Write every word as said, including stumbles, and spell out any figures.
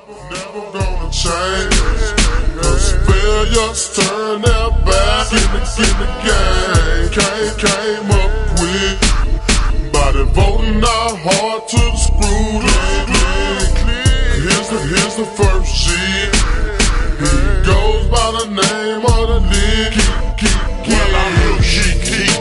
never gonna change. Cause failures turn their back in the, in the game. Came, came up quick by devoting our heart to the screw click. Here's the, here's the first G. He goes by the name of the league. Well, I'm real chic.